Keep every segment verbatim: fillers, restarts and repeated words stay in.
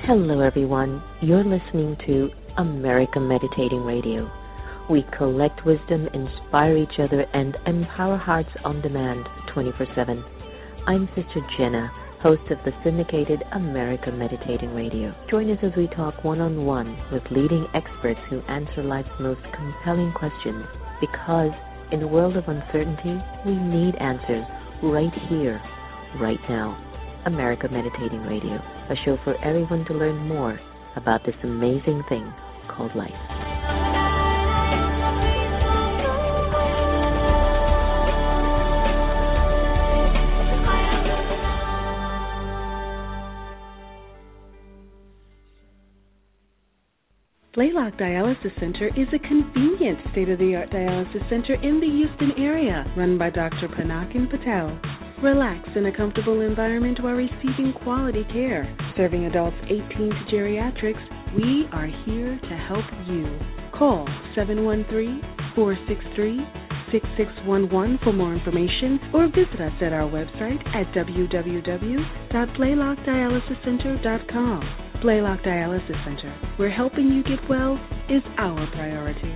Hello, everyone. You're listening to America Meditating Radio. We collect wisdom, inspire each other, and empower hearts on demand twenty-four seven. I'm Sister Jenna, host of the syndicated America Meditating Radio. Join us as we talk one-on-one with leading experts who answer life's most compelling questions. Because in a world of uncertainty, we need answers right here, right now. America Meditating Radio, a show for everyone to learn more about this amazing thing called life. Blaylock Dialysis Center is a convenient state-of-the-art dialysis center in the Houston area, run by Doctor Panakin Patel. Relax in a comfortable environment while receiving quality care. Serving adults eighteen to geriatrics, we are here to help you. Call seven one three, four six three, six six one one for more information or visit us at our website at w w w dot blaylock dialysis center dot com. Blaylock Dialysis Center, where helping you get well is our priority.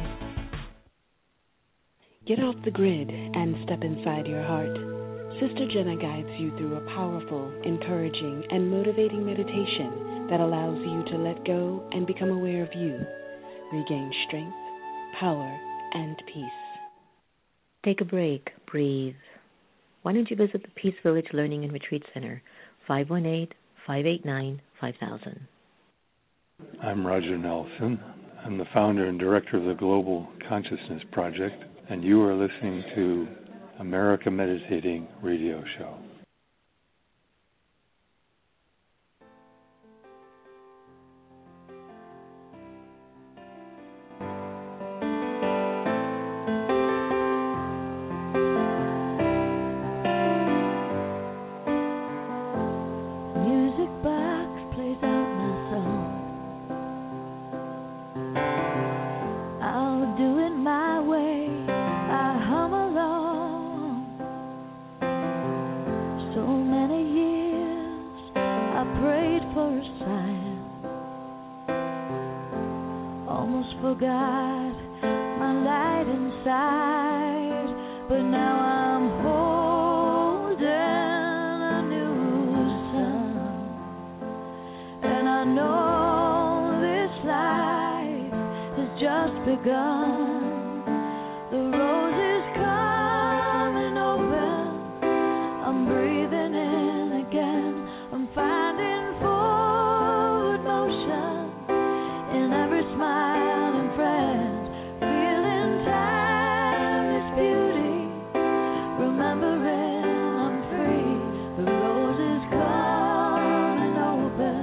Get off the grid and step inside your heart. Sister Jenna guides you through a powerful, encouraging, and motivating meditation that allows you to let go and become aware of you, regain strength, power, and peace. Take a break, breathe. Why don't you visit the Peace Village Learning and Retreat Center, five one eight, five eight nine, five thousand. I'm Roger Nelson. I'm the founder and director of the Global Consciousness Project, and you are listening to America Meditating Radio Show.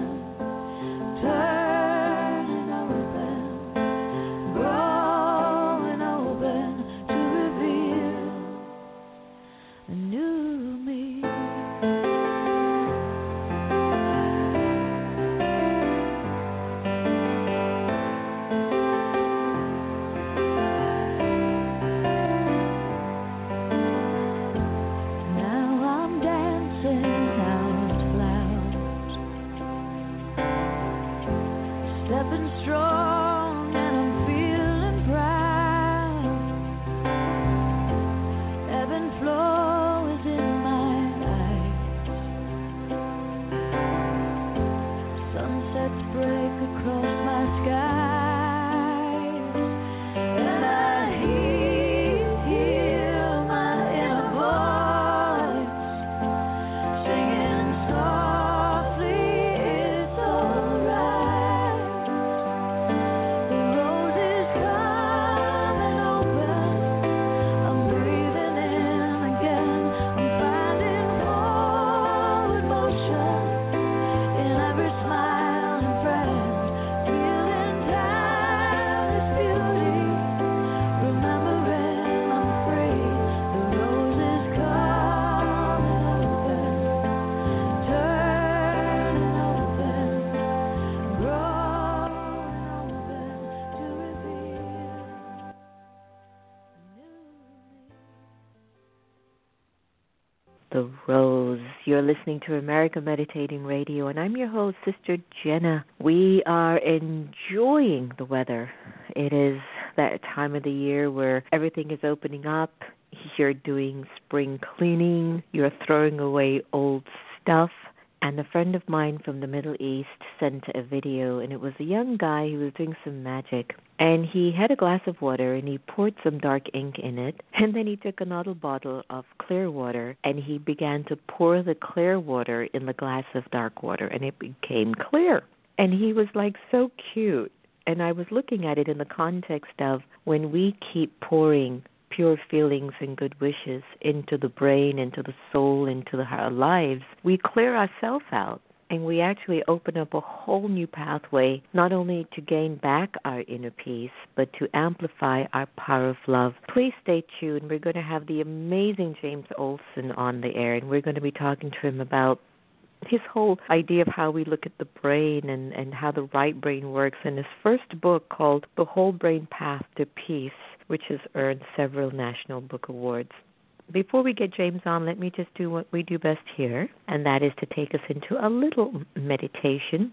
Grow the rose. You're listening to America Meditating Radio, and I'm your host, Sister Jenna. We are enjoying the weather. It is that time of the year where everything is opening up. You're doing spring cleaning. You're throwing away old stuff. And a friend of mine from the Middle East sent a video, and it was a young guy who was doing some magic. And he had a glass of water, and he poured some dark ink in it. And then he took another bottle of clear water, and he began to pour the clear water in the glass of dark water, and it became clear. And he was, like, so cute. And I was looking at it in the context of when we keep pouring pure feelings and good wishes into the brain, into the soul, into the, our lives, we clear ourselves out, and we actually open up a whole new pathway, not only to gain back our inner peace, but to amplify our power of love. Please stay tuned. We're going to have the amazing James Olson on the air, and we're going to be talking to him about his whole idea of how we look at the brain and, and how the right brain works, in his first book called The Whole Brain Path to Peace, which has earned several National Book Awards. Before we get James on, let me just do what we do best here, and that is to take us into a little meditation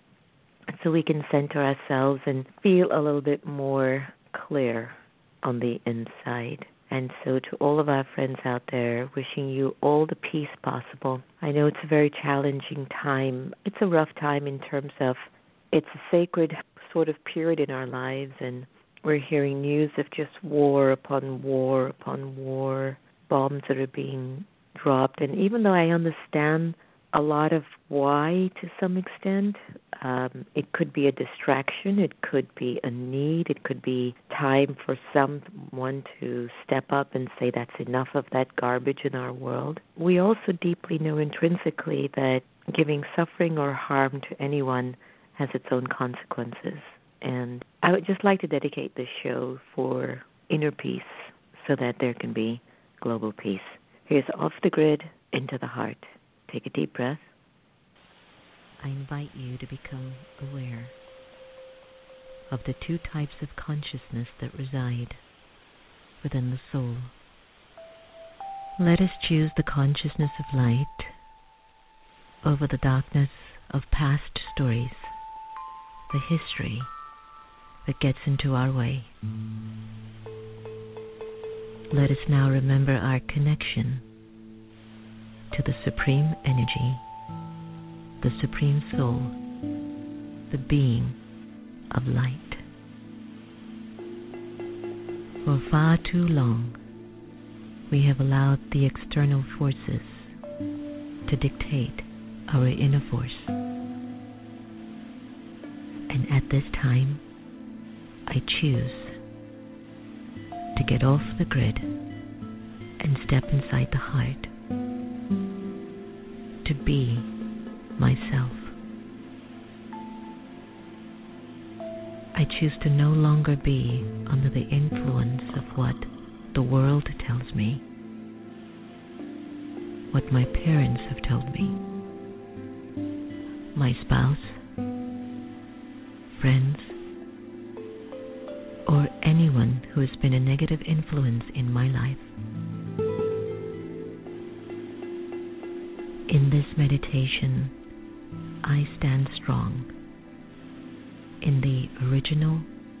so we can center ourselves and feel a little bit more clear on the inside. And so to all of our friends out there, wishing you all the peace possible. I know it's a very challenging time. It's a rough time in terms of it's a sacred sort of period in our lives, and we're hearing news of just war upon war upon war, bombs that are being dropped. And even though I understand a lot of why to some extent, um, it could be a distraction, it could be a need, it could be time for someone to step up and say that's enough of that garbage in our world. We also deeply know intrinsically that giving suffering or harm to anyone has its own consequences. And I would just like to dedicate this show for inner peace so that there can be global peace. Here's Off the Grid, Into the Heart. Take a deep breath. I invite you to become aware of the two types of consciousness that reside within the soul. Let us choose the consciousness of light over the darkness of past stories, the history that gets into our way. Let us now remember our connection to the Supreme Energy, the Supreme Soul, the being of light. For far too long, we have allowed the external forces to dictate our inner force. And at this time, I choose to get off the grid and step inside the heart, to be myself. I choose to no longer be under the influence of what the world tells me, what my parents have told me, my spouse, friends, or anyone who has been a negative influence in my life. In this meditation, I stand strong in the original,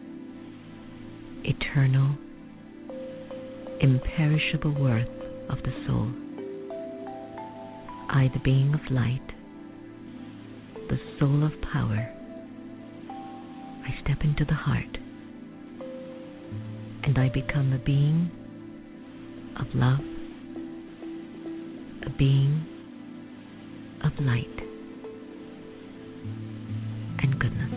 eternal, imperishable worth of the soul. I, the being of light, the soul of power, I step into the heart, and I become a being of love, a being of light and goodness.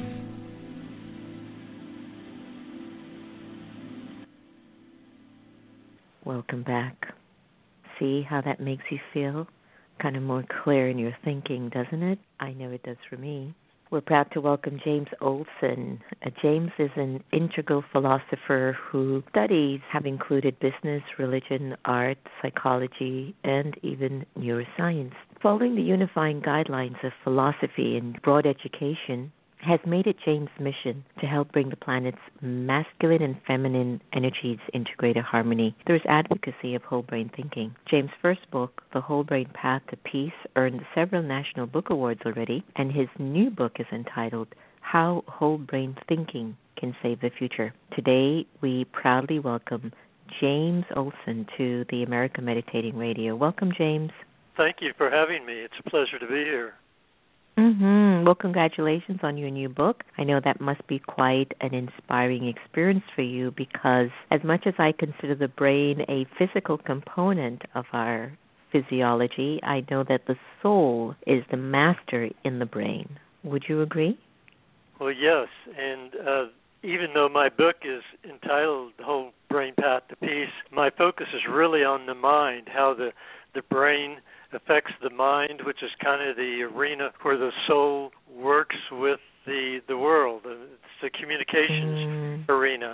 Welcome back. See how that makes you feel? Kind of more clear in your thinking, doesn't it? I know it does for me. We're proud to welcome James Olson. Uh, James is an integral philosopher whose studies have included business, religion, art, psychology, and even neuroscience. Following the unifying guidelines of philosophy and broad education, has made it James' mission to help bring the planet's masculine and feminine energies into greater harmony through his advocacy of whole brain thinking. James' first book, The Whole Brain Path to Peace, earned several national book awards already, and his new book is entitled How Whole Brain Thinking Can Save the Future. Today, we proudly welcome James Olson to the America Meditating Radio. Welcome, James. Thank you for having me. It's a pleasure to be here. Mm-hmm. Well, congratulations on your new book. I know that must be quite an inspiring experience for you because as much as I consider the brain a physical component of our physiology, I know that the soul is the master in the brain. Would you agree? Well, yes. And uh, even though my book is entitled The Whole Brain Path to Peace, my focus is really on the mind, how the, the brain affects the mind, which is kind of the arena where the soul works with the the world. It's the communications mm. arena.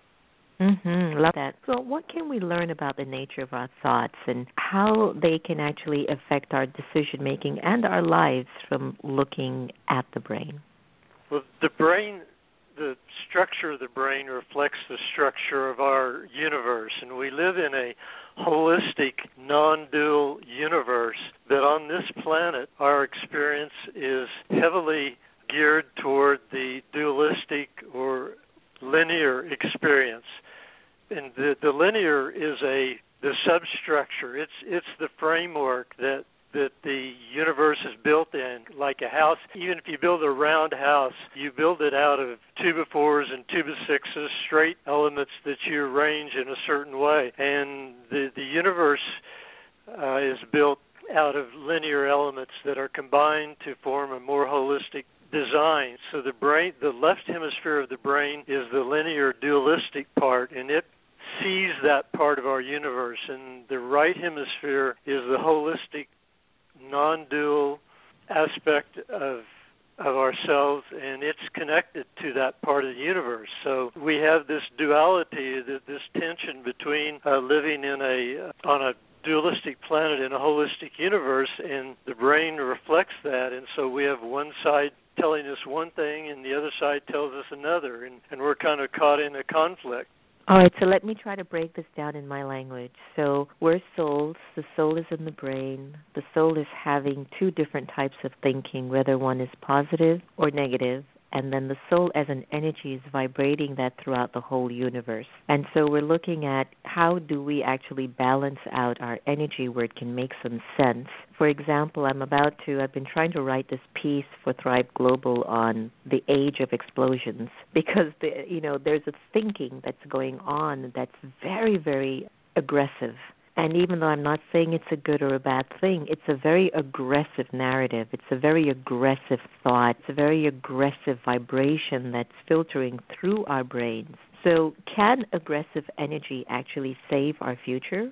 Mm-hmm. Love that. So what can we learn about the nature of our thoughts and how they can actually affect our decision-making and our lives from looking at the brain? Well, the brain, the structure of the brain reflects the structure of our universe, and we live in a holistic, non-dual universe, that on this planet our experience is heavily geared toward the dualistic or linear experience. And the, the linear is a the substructure. It's it's the framework that that the universe is built in, like a house. Even if you build a round house, you build it out of two by fours and two by sixes, straight elements that you arrange in a certain way. And the, the universe uh, is built out of linear elements that are combined to form a more holistic design. So the brain, the left hemisphere of the brain is the linear dualistic part, and it sees that part of our universe. And the right hemisphere is the holistic, non-dual aspect of of ourselves, and it's connected to that part of the universe. So we have this duality, this tension between uh, living in a on a dualistic planet in a holistic universe, and the brain reflects that. And so we have one side telling us one thing, and the other side tells us another, and, and we're kind of caught in a conflict. All right, so let me try to break this down in my language. So we're souls. The soul is in the brain. The soul is having two different types of thinking, whether one is positive or negative. And then the soul as an energy is vibrating that throughout the whole universe. And so we're looking at how do we actually balance out our energy where it can make some sense. For example, I'm about to, I've been trying to write this piece for Thrive Global on the age of explosions because, the, you know, there's a thinking that's going on that's very, very aggressive. And even though I'm not saying it's a good or a bad thing, it's a very aggressive narrative. It's a very aggressive thought. It's a very aggressive vibration that's filtering through our brains. So can aggressive energy actually save our future?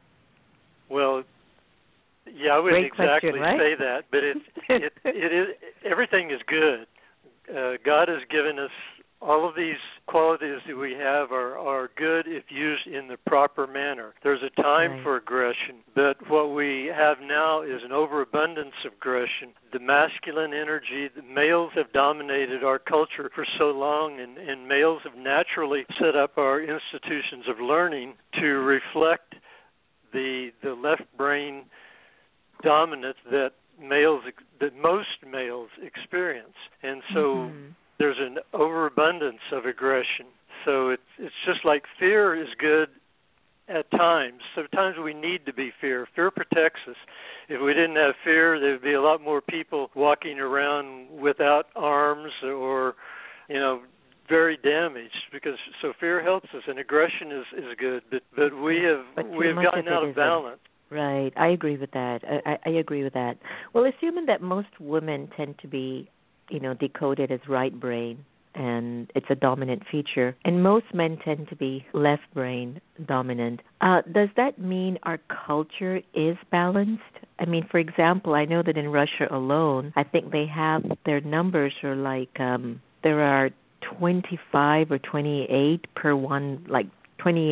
Well, yeah, I wouldn't Great exactly question, right? say that, but it, it, it is, everything is good. Uh, God has given us all of these qualities that we have are, are good if used in the proper manner. There's a time right. for aggression, but what we have now is an overabundance of aggression. The masculine energy, the males have dominated our culture for so long, and, and males have naturally set up our institutions of learning to reflect the the left brain dominance that males, that most males experience. And so mm-hmm. there's an overabundance of aggression. So it's it's just like fear is good at times. Sometimes we need to be fear. Fear protects us. If we didn't have fear, there would be a lot more people walking around without arms or, you know, very damaged. Because so fear helps us, and aggression is, is good. But but we have but we have gotten out of balance. Right, I agree with that. I, I agree with that. Well, assuming that most women tend to be, you know, decoded as right brain, and it's a dominant feature, and most men tend to be left brain dominant, uh, does that mean our culture is balanced? I mean, for example, I know that in Russia alone, I think they have, their numbers are like, um, there are twenty-five or twenty-eight per one, like twenty-eight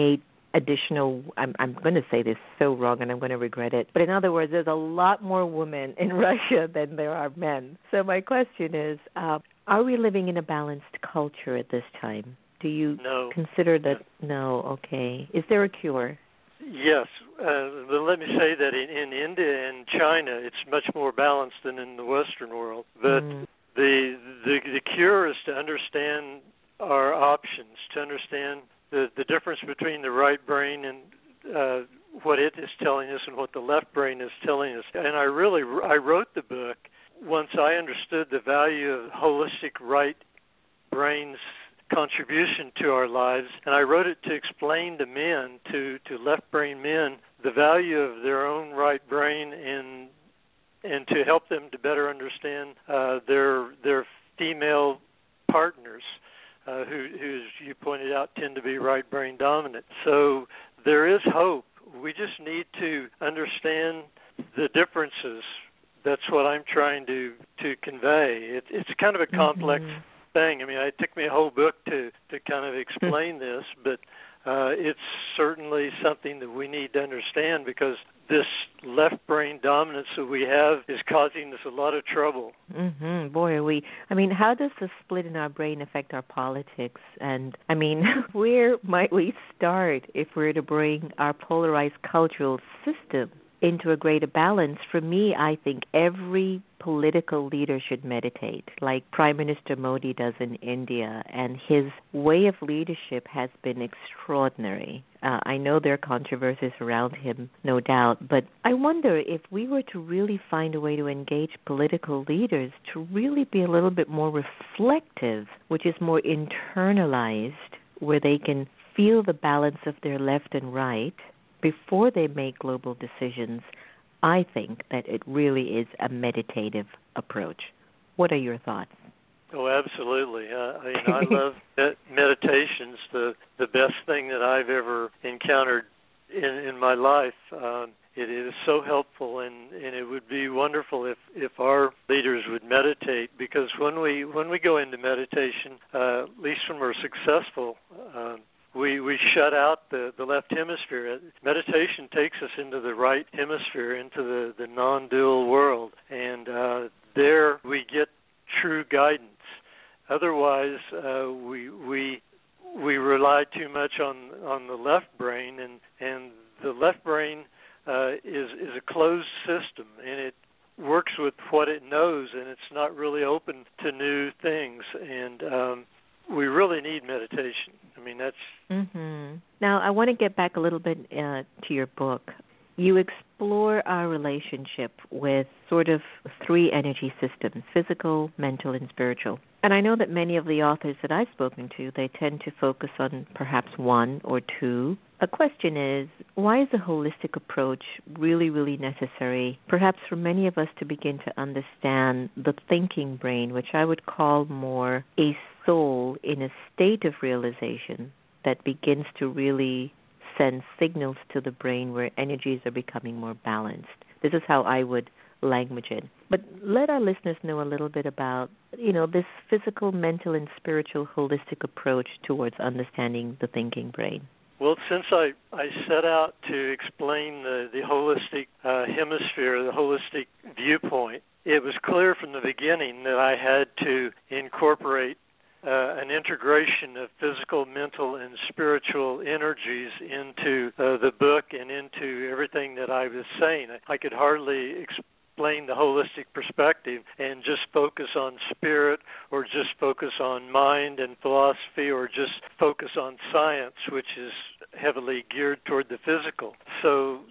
additional, I'm, I'm going to say this so wrong and I'm going to regret it, but in other words, there's a lot more women in Russia than there are men. So my question is, uh, are we living in a balanced culture at this time? Do you no. consider that? No, okay. Is there a cure? Yes. Uh, but let me say that in, in India and China, it's much more balanced than in the Western world. But mm. the, the the cure is to understand our options, to understand the, the difference between the right brain and uh, what it is telling us and what the left brain is telling us. And I really, I wrote the book once I understood the value of holistic right brain's contribution to our lives, and I wrote it to explain to men, to, to left brain men, the value of their own right brain and and to help them to better understand uh, their their female partners, uh, who, who, as you pointed out, tend to be right brain dominant. So there is hope. We just need to understand the differences. That's what I'm trying to, to convey. It, it's kind of a complex mm-hmm. thing. I mean, it took me a whole book to, to kind of explain this, but uh, it's certainly something that we need to understand because this left brain dominance that we have is causing us a lot of trouble. Mm-hmm. Boy, are we. I mean, how does the split in our brain affect our politics? And, I mean, where might we start if we're to bring our polarized cultural system into a greater balance? For me, I think every political leader should meditate, like Prime Minister Modi does in India, and his way of leadership has been extraordinary. Uh, I know there are controversies around him, no doubt, but I wonder if we were to really find a way to engage political leaders to really be a little bit more reflective, which is more internalized, where they can feel the balance of their left and right before they make global decisions. I think that it really is a meditative approach. What are your thoughts? Oh, absolutely. Uh, I, you know, I love meditations. The the best thing that I've ever encountered in, in my life. Um, it is so helpful, and, and it would be wonderful if, if our leaders would meditate. Because when we when we go into meditation, uh, at least when we're successful, uh, We we shut out the, the left hemisphere. Meditation takes us into the right hemisphere, into the, the non-dual world, and uh, there we get true guidance. Otherwise, uh, we we we rely too much on, on the left brain, and, and the left brain uh, is is a closed system, and it works with what it knows, and it's not really open to new things. And um, we really need meditation. I mean, that's... Mm-hmm. Now, I want to get back a little bit uh, to your book. You explore our relationship with sort of three energy systems, physical, mental, and spiritual. And I know that many of the authors that I've spoken to, they tend to focus on perhaps one or two. A question is, why is a holistic approach really, really necessary, perhaps for many of us to begin to understand the thinking brain, which I would call more a soul in a state of realization that begins to really send signals to the brain where energies are becoming more balanced. This is how I would language it. But let our listeners know a little bit about, you know, this physical, mental, and spiritual holistic approach towards understanding the thinking brain. Well, since I, I set out to explain the, the holistic uh, hemisphere, the holistic viewpoint, it was clear from the beginning that I had to incorporate Uh, an integration of physical, mental, and spiritual energies into uh, the book and into everything that I was saying. I could hardly explain the holistic perspective and just focus on spirit or just focus on mind and philosophy or just focus on science, which is heavily geared toward the physical. So,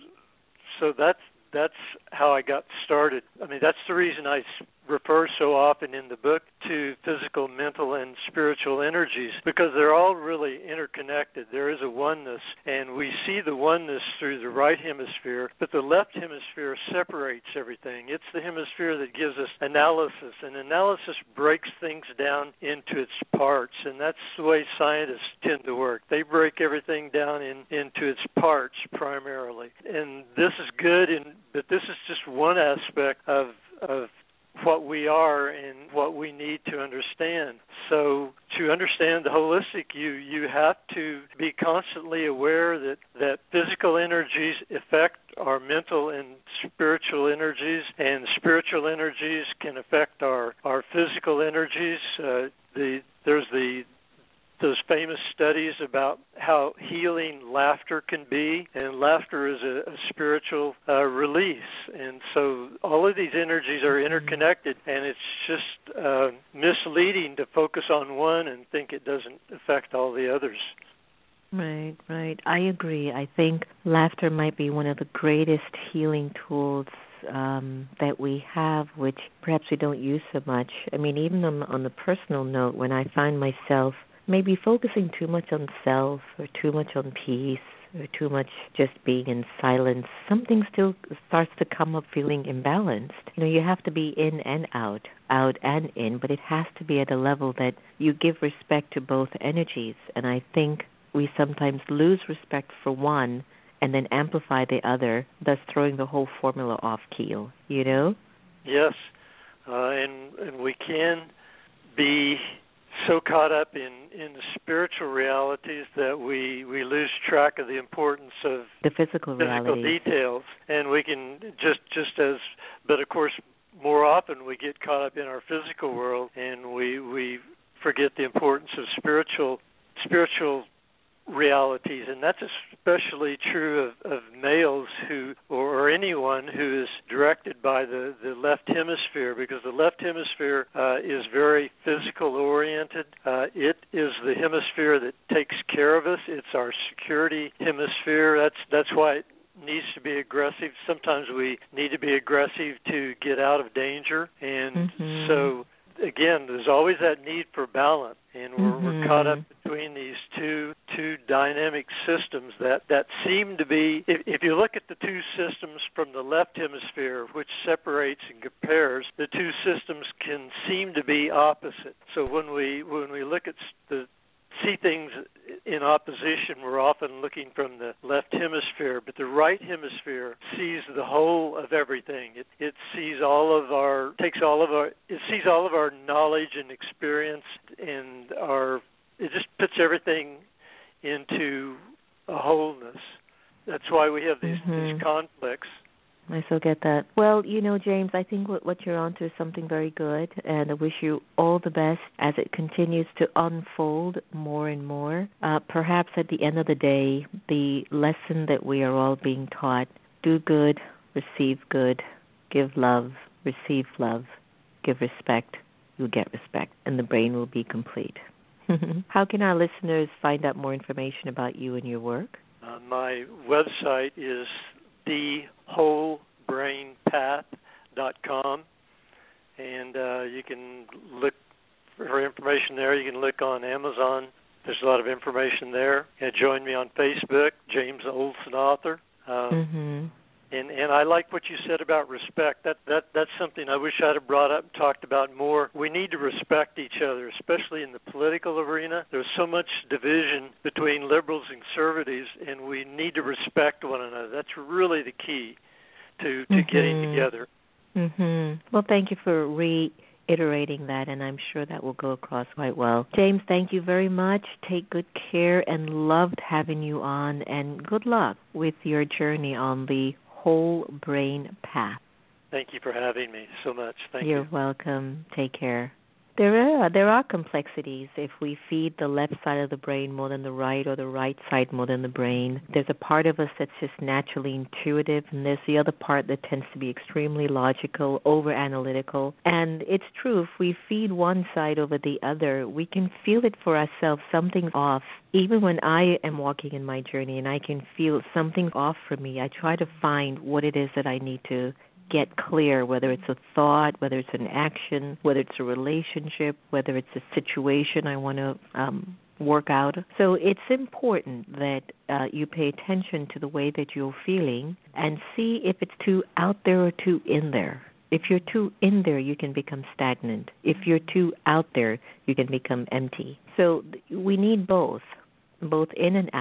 so that's that's how I got started. I mean, that's the reason I refer so often in the book to physical, mental, and spiritual energies, because they're all really interconnected. There is a oneness, and we see the oneness through the right hemisphere, but the left hemisphere separates everything. It's the hemisphere that gives us analysis, and analysis breaks things down into its parts, and that's the way scientists tend to work. They break everything down in, into its parts primarily, and this is good, and but this is just one aspect of of what we are and what we need to understand. So to understand the holistic you, you have to be constantly aware that, that physical energies affect our mental and spiritual energies, and spiritual energies can affect our, our physical energies. Uh, the there's the those famous studies about how healing laughter can be, and laughter is a, a spiritual uh, release. And so all of these energies are interconnected, and it's just uh, misleading to focus on one and think it doesn't affect all the others. Right, right. I agree. I think laughter might be one of the greatest healing tools um, that we have, which perhaps we don't use so much. I mean, even on, on the personal note, when I find myself maybe focusing too much on self or too much on peace or too much just being in silence, something still starts to come up feeling imbalanced. You know, you have to be in and out, out and in, but it has to be at a level that you give respect to both energies. And I think we sometimes lose respect for one and then amplify the other, thus throwing the whole formula off keel, you know? Yes, uh, and, and we can be so caught up in, in the spiritual realities that we, we lose track of the importance of the physical, physical details. And we can just just as, but of course, more often we get caught up in our physical world, and we we forget the importance of spiritual spiritual realities, and that's especially true of, of males who, or, or anyone who is directed by the, the left hemisphere, because the left hemisphere uh, is very physical oriented. Uh, it is the hemisphere that takes care of us. It's our security hemisphere. That's that's why it needs to be aggressive. Sometimes we need to be aggressive to get out of danger, and mm-hmm. so again, there's always that need for balance, and we're, mm-hmm. we're caught up between these two two dynamic systems that, that seem to be, if, if you look at the two systems from the left hemisphere, which separates and compares, the two systems can seem to be opposite. So when we when we look at the see things in opposition, we're often looking from the left hemisphere, but the right hemisphere sees the whole of everything. It it sees all of our takes all of our it sees all of our knowledge and experience, and our it just puts everything into a wholeness. That's why we have these mm-hmm. these conflicts. I so get that. Well, you know, James, I think what, what you're onto is something very good, and I wish you all the best as it continues to unfold more and more. Uh, perhaps at the end of the day, the lesson that we are all being taught, do good, receive good, give love, receive love, give respect, you'll get respect, and the brain will be complete. How can our listeners find out more information about you and your work? Uh, my website is the whole brain path dot com, and uh, you can look for information there. You can look on Amazon. There's a lot of information there. And join me on Facebook, James Olson Author. Um, mm-hmm. And and I like what you said about respect. That that that's something I wish I'd have brought up and talked about more. We need to respect each other, especially in the political arena. There's so much division between liberals and conservatives, and we need to respect one another. That's really the key to to mm-hmm. getting together. Mm-hmm. Well, thank you for reiterating that, and I'm sure that will go across quite well. James, thank you very much. Take good care, and loved having you on, and good luck with your journey on the whole brain path. Thank you for having me so much. Thank You're you. You're welcome. Take care. There are there are complexities if we feed the left side of the brain more than the right, or the right side more than the brain. There's a part of us that's just naturally intuitive, and there's the other part that tends to be extremely logical, over-analytical. And it's true, if we feed one side over the other, we can feel it for ourselves, something's off. Even when I am walking in my journey and I can feel something off for me, I try to find what it is that I need to get clear, whether it's a thought, whether it's an action, whether it's a relationship, whether it's a situation I want to um, work out. So it's important that uh, you pay attention to the way that you're feeling and see if it's too out there or too in there. If you're too in there, you can become stagnant. If you're too out there, you can become empty. So we need both, both in and out.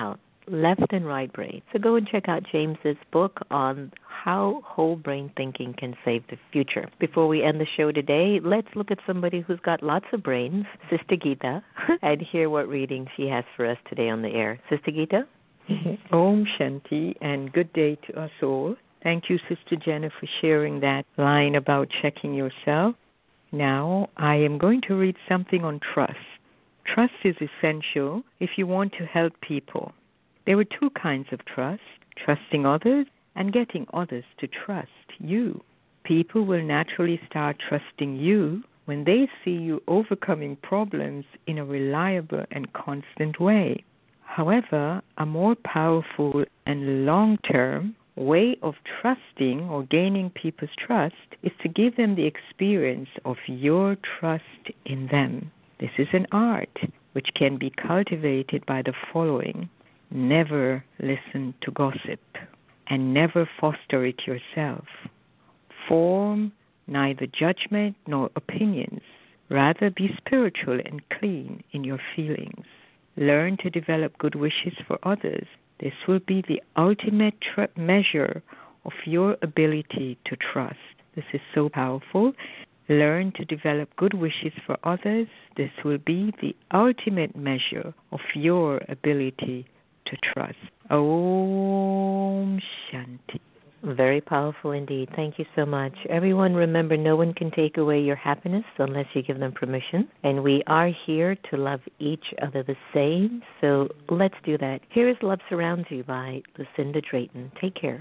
left and right brain. So go and check out James's book on how whole brain thinking can save the future. Before we end the show today, let's look at somebody who's got lots of brains, Sister Gita, and hear what reading she has for us today on the air. Sister Gita? Om Shanti, and good day to us all. Thank you, Sister Jenna, for sharing that line about checking yourself. Now, I am going to read something on trust. Trust is essential if you want to help people. There are two kinds of trust, trusting others and getting others to trust you. People will naturally start trusting you when they see you overcoming problems in a reliable and constant way. However, a more powerful and long-term way of trusting or gaining people's trust is to give them the experience of your trust in them. This is an art which can be cultivated by the following. Never listen to gossip and never foster it yourself. Form neither judgment nor opinions. Rather be spiritual and clean in your feelings. Learn to develop good wishes for others. This will be the ultimate tr- measure of your ability to trust. This is so powerful. Learn to develop good wishes for others. This will be the ultimate measure of your ability to trust. Om Shanti. Very powerful indeed. Thank you so much. Everyone, remember, no one can take away your happiness unless you give them permission. And we are here to love each other the same. So let's do that. Here is Love Surrounds You by Lucinda Drayton. Take care.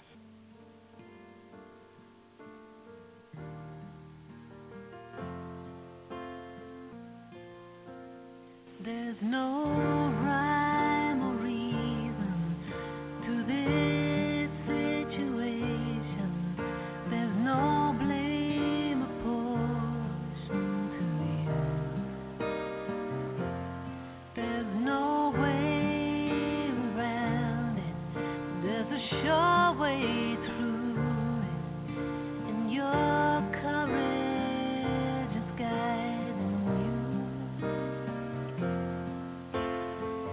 There's no rhyme or reason to this situation. There's no blame apportioned to you. There's no way around it. There's a sure way through it. And your courage is guiding you.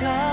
God.